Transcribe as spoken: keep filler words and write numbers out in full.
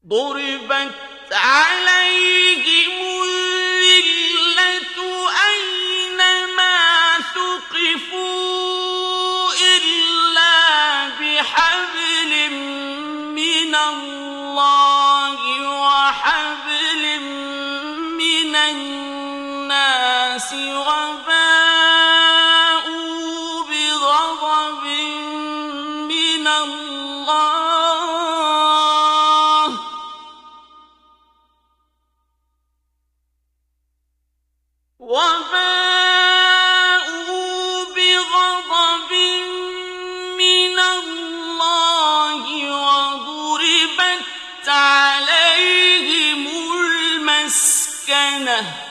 ضربت عليهم الذلة أينما ثقفوا إلا بحبل من الله وحبل من الناس وباءوا بغضب من الله وباءوا بغضب من الله وضربت عليهم المسكنة